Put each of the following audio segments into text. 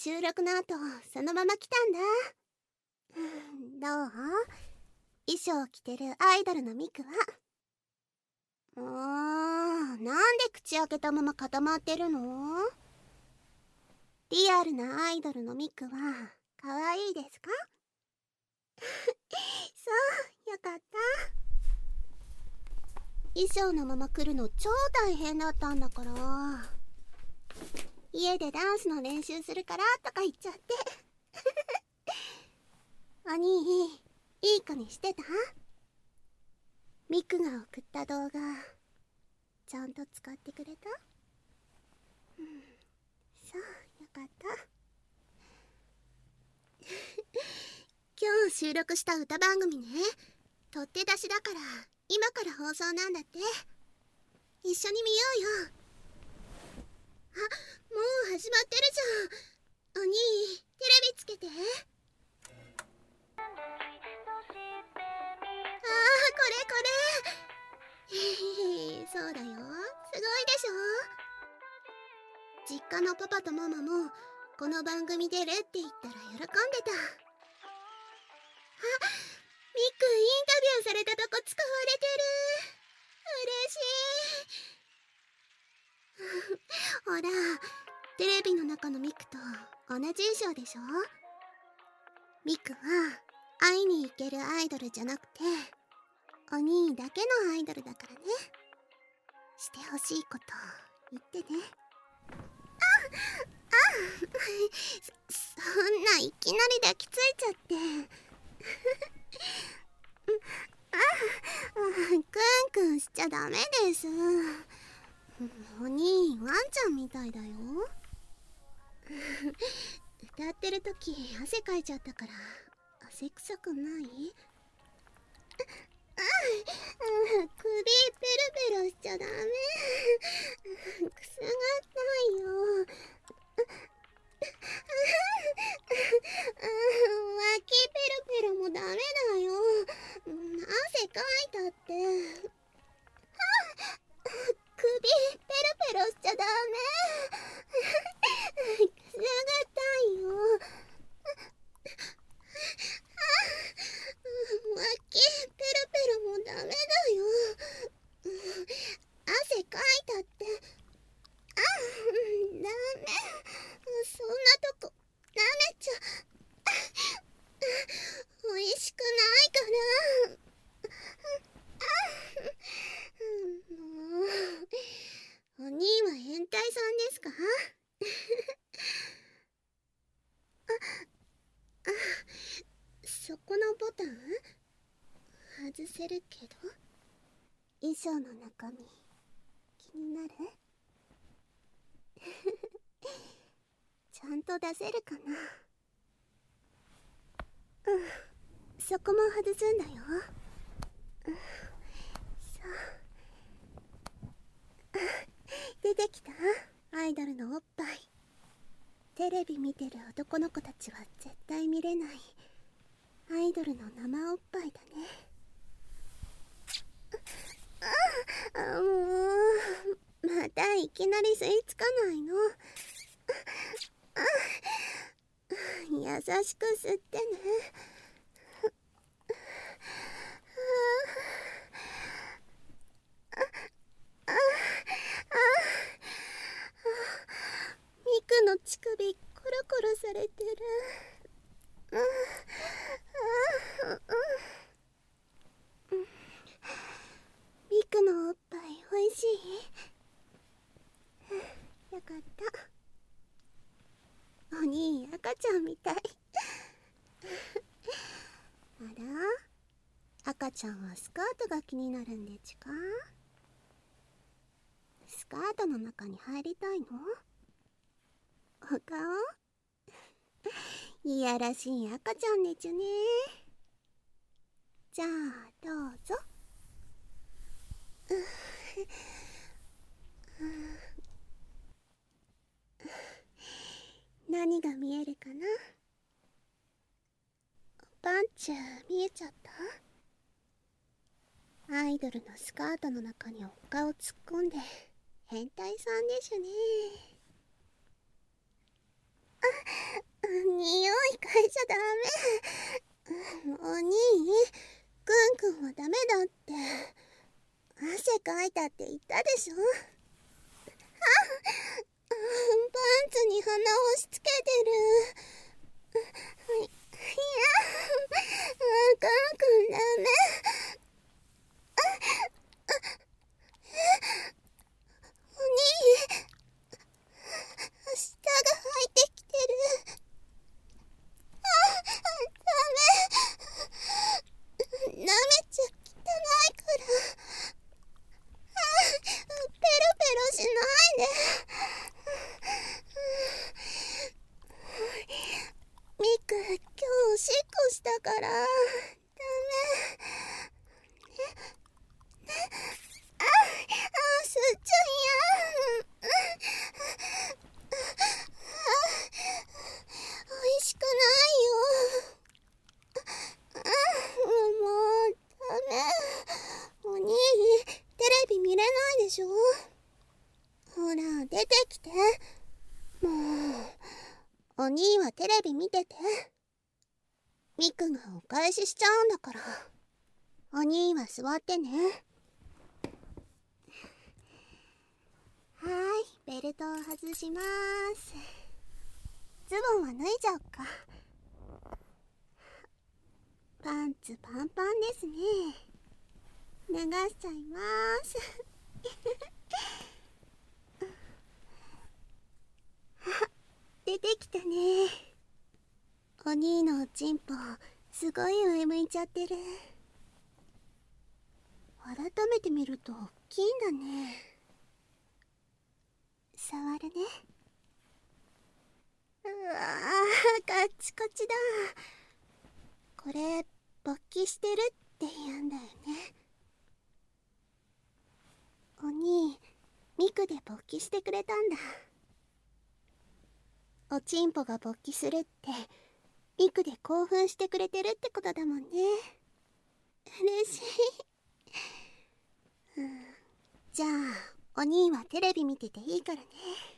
収録の後そのまま来たんだ。どう？衣装を着てるアイドルのミクは。なんで口開けたまま固まってるの？リアルなアイドルのミクは可愛いですか？そう、よかった。衣装のまま来るの超大変だったんだから。家でダンスの練習するからとか言っちゃって。お兄、いい子にしてた？ミクが送った動画ちゃんと使ってくれた？そう、よかった。今日収録した歌番組ね、取って出しだから今から放送なんだって。一緒に見ようよ。あ、もう始まってるじゃん。お兄、テレビつけて。これそうだよ、すごいでしょ。実家のパパとママもこの番組出るって言ったら喜んでた。ミックインタビューされたとこ使われてる。嬉しい。ほら、テレビの中のミクと同じ衣装でしょ。ミクは会いに行けるアイドルじゃなくてお兄だけのアイドルだからね。してほしいこと言ってね。そんないきなり抱きついちゃって。クンクンしちゃダメです。お兄、ワンちゃんみたいだよ。歌ってる時汗かいちゃったから汗臭くない？首ペロペロしちゃダメ。くすがったよ。脇ペロペロもダメだよ。汗かいたって。首ペロペロしちゃダメ。くすがったよ。脇ペロペロもダメだよ。汗かいたって。ダメ。そんなとこダメちゃ。おいしくないから。もう、お兄は変態さんですか？そこのボタン外せるけど、衣装の中身気になる？ちゃんと出せるかな？そこも外すんだよ。出てきたアイドルのおっぱい。テレビ見てる男の子たちは絶対見れないアイドルの生おっぱいだね。もうまたいきなり吸い付かないの。優しく吸ってね。ミクの乳首コロコロされてる。ミクのおっぱいおいしい？よかった。お兄赤ちゃんみたい。あら、赤ちゃんはスカートが気になるんでちか？スカートの中に入りたいの？お顔？いやらしい赤ちゃんでちゅね。じゃあどうぞ。何が見えるかな？パンチュ見えちゃった？アイドルのスカートの中におっかを突っ込んで変態さんでしゅね。 匂い嗅いじゃダメ。お兄、くんくんはダメだって。汗かいたって言ったでしょ。パンツに鼻を押し付けてる。いや、くんくんダメ。お兄、舌が入ってきてる。ダメ。舐めちゃ汚いから。ペロペロしないで。ミク、今日おしっこしたから。ダメ。すっちゃいや。おいしくないよ。もうダメ。お兄、テレビ見れないでしょ。ほら出てきて。もうお兄はテレビ見てて。ミクがお返ししちゃうんだから。お兄は座ってね。はい、ベルトを外します。ズボンは脱いじゃおっか。パンツパンパンですね。脱がしちゃいます。出てきたね。お兄のおちんぽすごい上向いちゃってる。改めて見ると大きいんだね。触るね。うわー、カッチカチだ。これ勃起してるって言うんだよね。お兄、ミクで勃起してくれたんだ。おちんぽが勃起するってミクで興奮してくれてるってことだもんね。嬉しい。じゃあお兄はテレビ見てていいからね。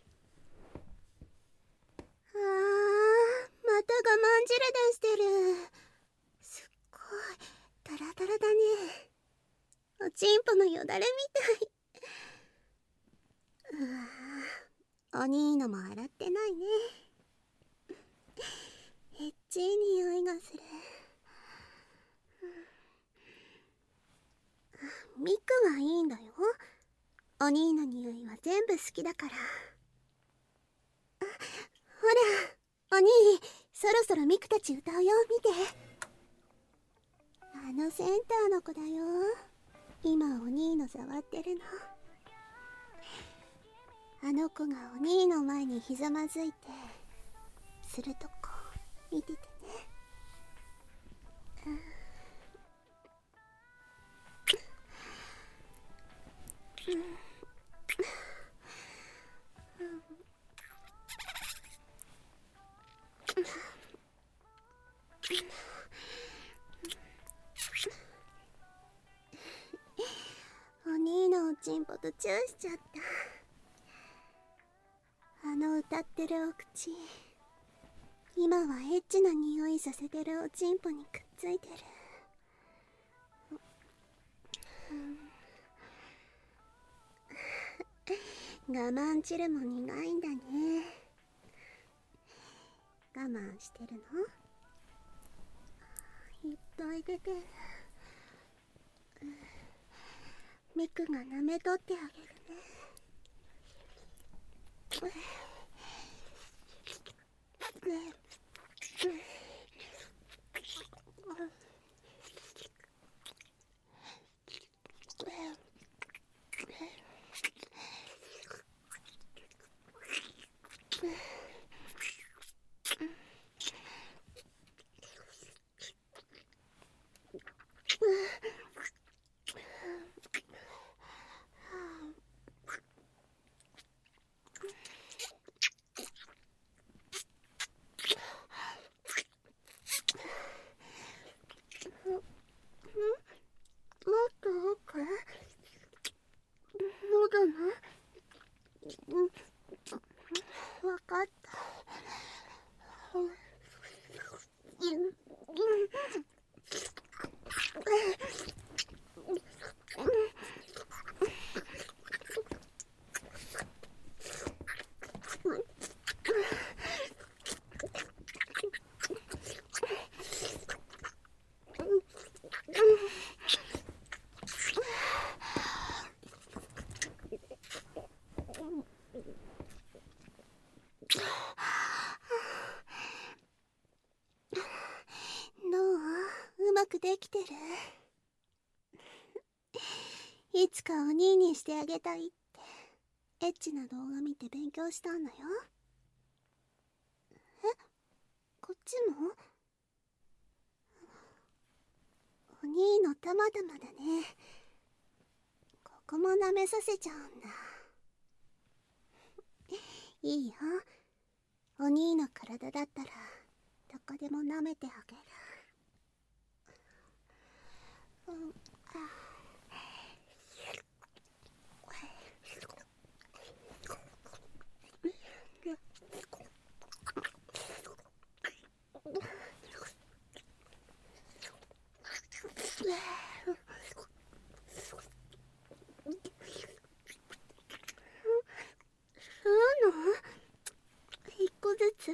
また我慢汁出してる。すっごいタラタラだね。おちんぽのよだれみたい。お兄のも洗ってないね。エッチい匂いがする。ミクはいいんだよ。お兄の匂いは全部好きだから。ほら、お兄、そろそろミクたち歌うよ。見て。あのセンターの子だよ。今お兄の触ってるの。あの子がお兄の前にひざまずいてするとこ見ててね。お兄のおちんぽとチューしちゃった。あの歌ってるお口、今はエッチな匂いさせてるおちんぽにくっついてる。我慢汁も苦いんだね。我慢してるの？いっぱい出てる。ミクが舐めとってあげるね。 まくできてる。いつかお兄にしてあげたいってエッチな動画見て勉強したんだよ。こっちもお兄のたまたまだね。ここも舐めさせちゃうんだ。いいよ、お兄の体だったらどこでも舐めてあげる。一個ずつ。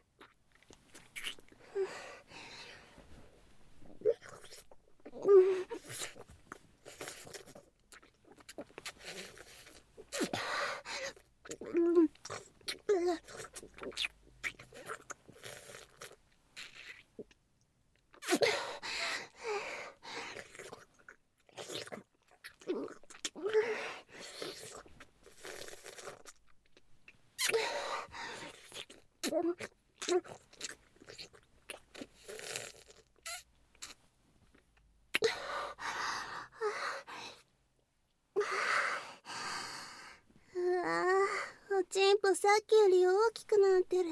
おちんぽさっきより大きくなってる。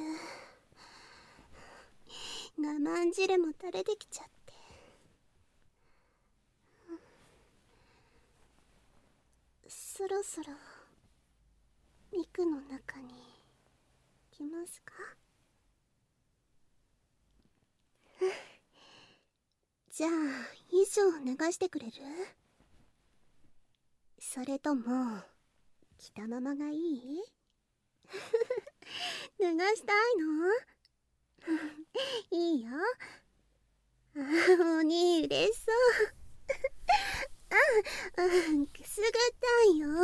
我慢汁も垂れてきちゃって。そろそろミクの中に来ますか？じゃあ衣装を脱がしてくれる？それとも着たままがいい？脱がしたいの？いいよ。お兄嬉しそう。くすぐったいよ。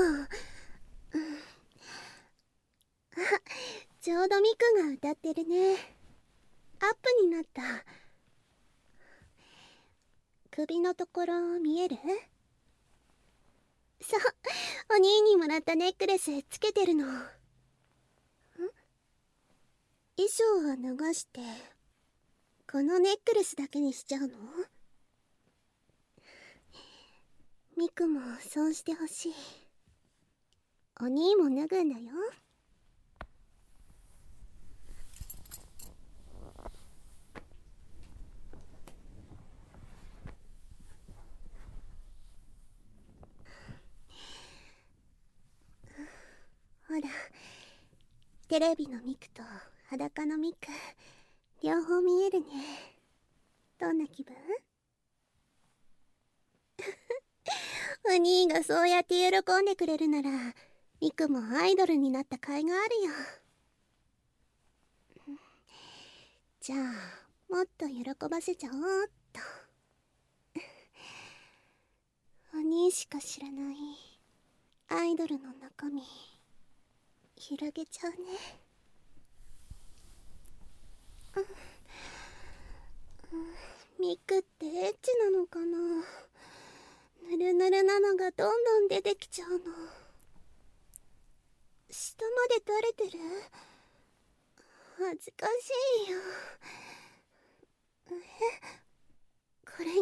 ちょうどミクが歌ってるね。アップになった。首のところ見える？そう、お兄にもらったネックレスつけてるの。衣装は脱がしてこのネックレスだけにしちゃうの？ミクもそうしてほしい。お兄も脱ぐんだよ。ほら、テレビのミクと裸のミク両方見えるね。どんな気分？お兄がそうやって喜んでくれるならミクもアイドルになった甲斐があるよ。じゃあもっと喜ばせちゃおうっと。お兄しか知らないアイドルの中身広げちゃうね。ミクってエッチなのかな？ぬるぬるなのがどんどん出てきちゃうの。下まで垂れてる？恥ずかしいよ。これがいい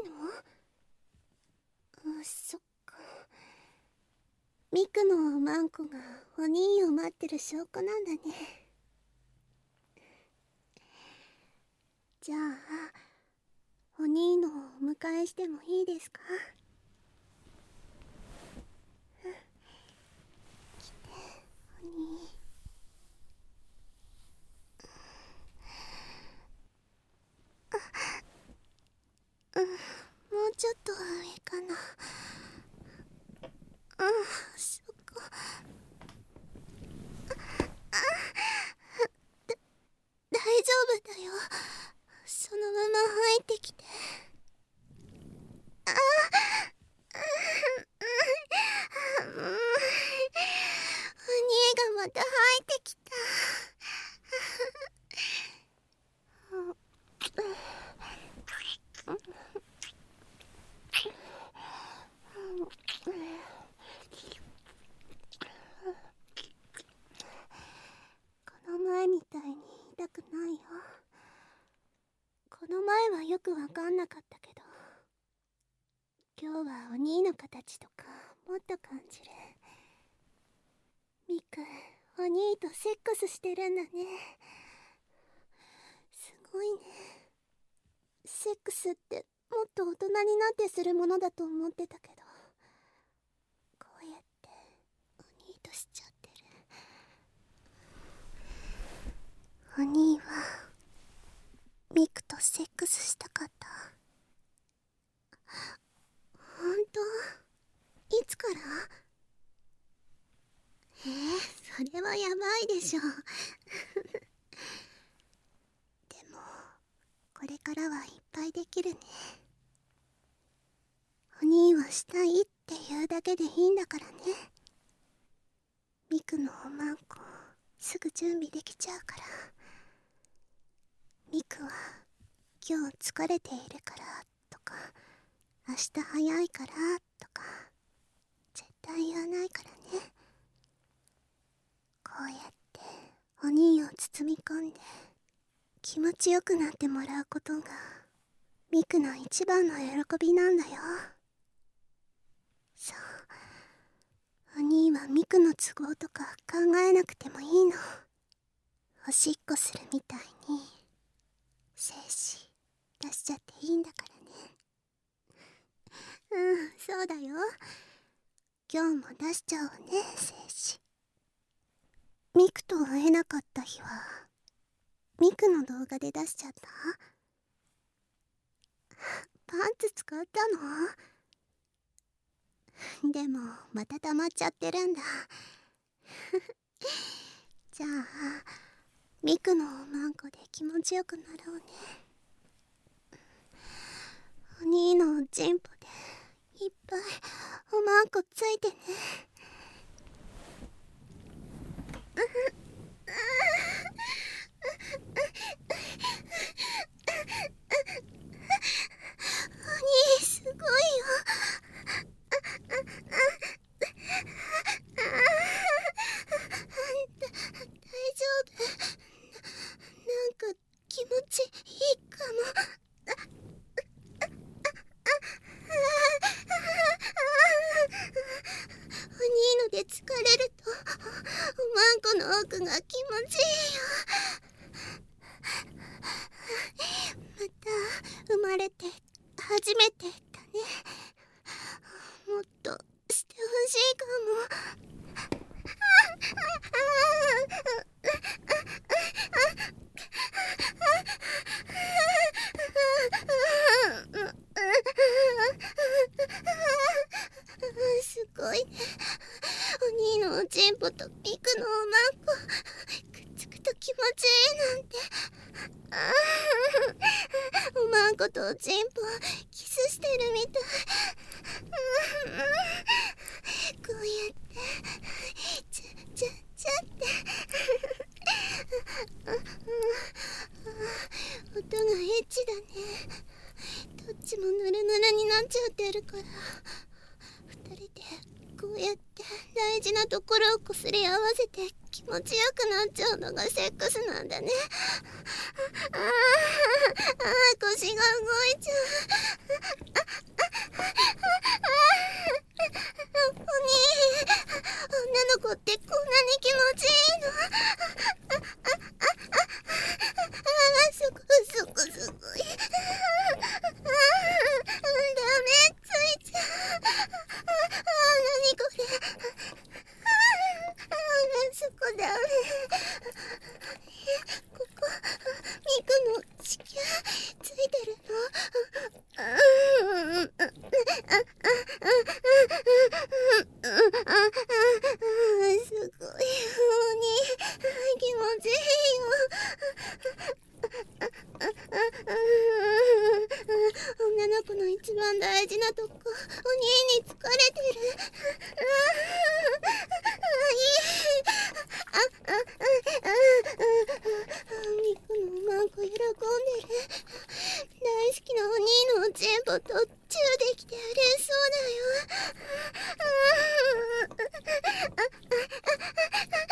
の？そっか。ミクのマンコがお兄を待ってる証拠なんだね。じゃあお兄のお迎えしてもいいですか？来て、お兄。もうちょっと上かな。そこ。大丈夫だよ。そのまま入ってきて。お兄がまた入ってきた。 この前はよくわかんなかったけど、今日はお兄の形とかもっと感じる。ミク、お兄とセックスしてるんだね。すごいね。セックスってもっと大人になってするものだと思ってたけど、こうやってお兄としちゃってる。お兄はミクとセックスしたかった。ほんと？いつから？それはやばいでしょ。でもこれからはいっぱいできるね。お兄はしたいって言うだけでいいんだからね。ミクのおまんこすぐ準備できちゃうから。ミクは今日疲れているからとか、明日早いからとか絶対言わないからね。こうやってお兄を包み込んで気持ちよくなってもらうことがミクの一番の喜びなんだよ。そう、お兄はミクの都合とか考えなくてもいいの。おしっこするみたいに精子出しちゃっていいんだからね。そうだよ。今日も出しちゃおうね、精子。ミクと会えなかった日はミクの動画で出しちゃった？パンツ使ったの？でもまた溜まっちゃってるんだ。じゃあミクのおまんこで気持ちよくなろうね。お兄のおちんぽでいっぱいおまんこついてね。お兄すごいよ。大丈夫？なんか気持ちいいかも。お兄ので疲れるとおまんこの奥が気持ちいいよ。また生まれて初めてだね。もっとしてほしいかも。すごいね。お兄のおちんぽとミクのおまんこくっつくと気持ちいいなんて。おまんことおちんぽキスしてるみたい。こうやってチャチャチャって音がエッチだね。どっちもヌルヌルになっちゃってるから、二人でこうやって大事なところをこすり合わせて気持ちよくなっちゃうのがセックスなんだね。腰が動いちゃう。お兄、女の子ってこんなに気持ちいいの？そこすごい。ダメ、ついちゃう。何これ。そこダメ。ここミクの子宮ついてるの？すごい。気持ちいいよ。女の子の一番大事なとこ、お兄に疲れてる。ミクのおまんこ喜んでる。大好きなお兄のおちんぽとチューできて嬉しそうだよ。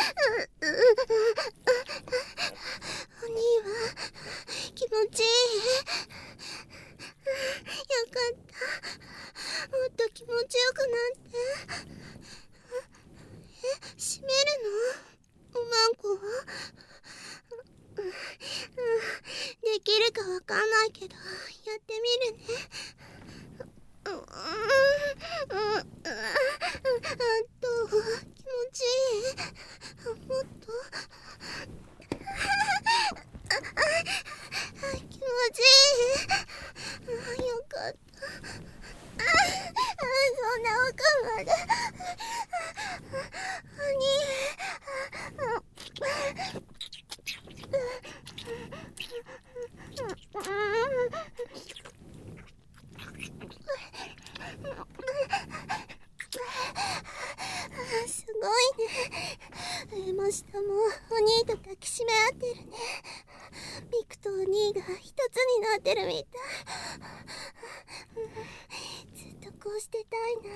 お兄は気持ちいい？ かった。もっと気持ちよくなって。閉めるの？おまんこは？できるかわかんないけど、やってみるね。気持ちいい。もっと。気持ちいい。よかった。そんな奥まで。すごいね。上も下もお兄と抱きしめ合ってるね。ミクとお兄が一つになってるみたい。ずっとこうしてたいな。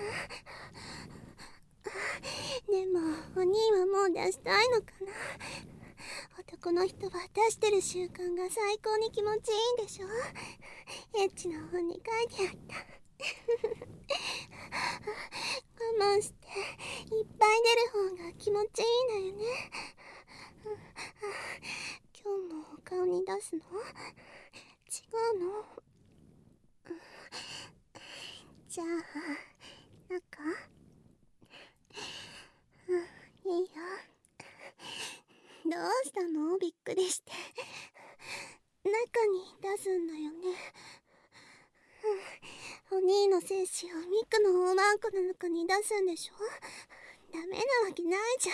でもお兄はもう出したいのかな。男の人は出してる習慣が最高に気持ちいいんでしょ。エッチな本に書いてあった。我慢していっぱい出る方が気持ちいいんだよね。今日もお顔に出すの？違うの？じゃあ中？いいよ。どうしたの？びっくりして。中に出すんだよね。お兄の精子をミクのおまんこの中に出すんでしょ？ダメなわけないじゃん。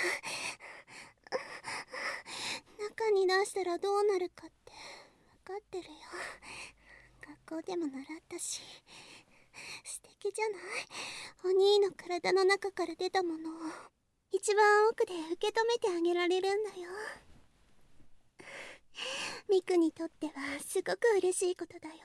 中に出したらどうなるかって分かってるよ。学校でも習ったし。素敵じゃない？お兄の体の中から出たものを一番奥で受け止めてあげられるんだよ。ミクにとってはすごく嬉しいことだよ。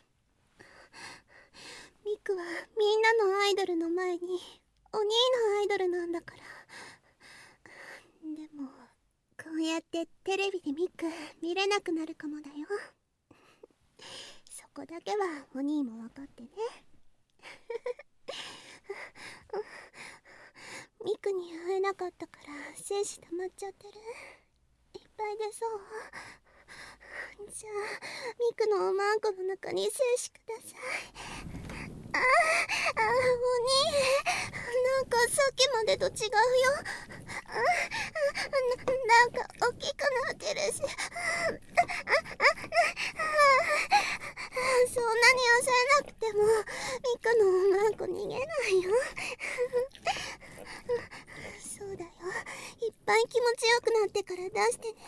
ミクはみんなのアイドルの前にお兄のアイドルなんだから。でもこうやってテレビでミク見れなくなるかもだよ。そこだけはお兄も分かってね。ミクに会えなかったから精子溜まっちゃってる。いっぱい出そう。じゃあミクのおまんこの中に精子ください。お兄、なんかさっきまでと違うよ。なんか大きくなってるし。そんなに焦らなくてもミクのおまんこ逃げないよ。そうだよ。いっぱい気持ちよくなってから出してね。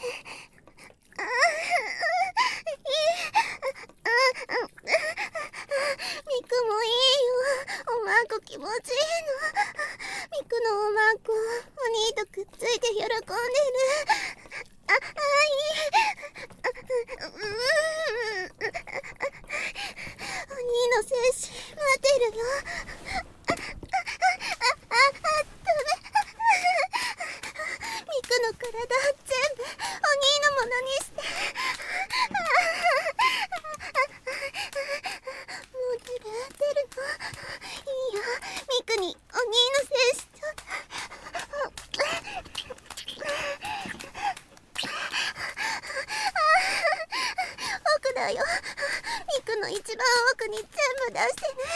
ミクもいいよ。おまんこ気持ちいいの。ミクのおまんこお兄とくっついて喜んでる。お兄の精子待ってるよ。ミクの体全部お兄のものにして。もう出るの？いいよ。ミクにお兄の精子ちょうだい。奥だよ。ミクの一番奥に全部出してね。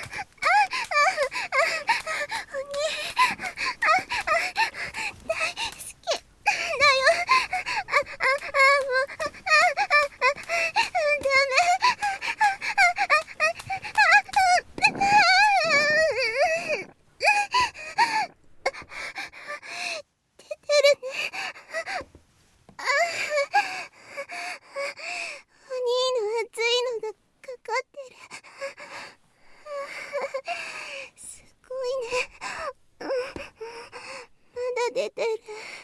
お兄大好きだよ。もうダメ。出てるね。お兄の熱いのがかかってる。すごいね。まだ出てる。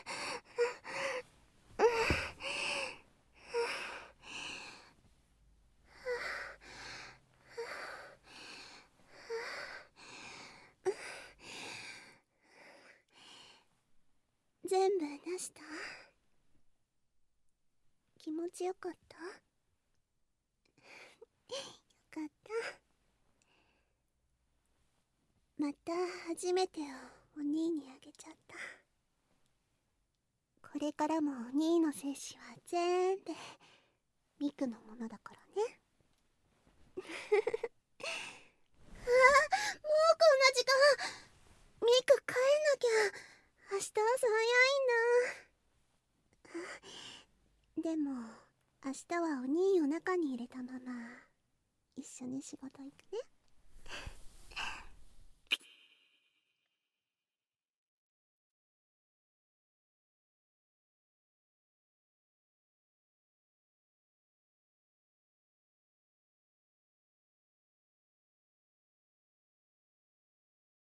全部出した？気持ちよかった？ 初めてをお兄にあげちゃった。これからもお兄の精子は全部ミクのものだからね。ああ、もうこんな時間。ミク帰んなきゃ。明日朝早いんだ。でも明日はお兄を中に入れたまま一緒に仕事行くね。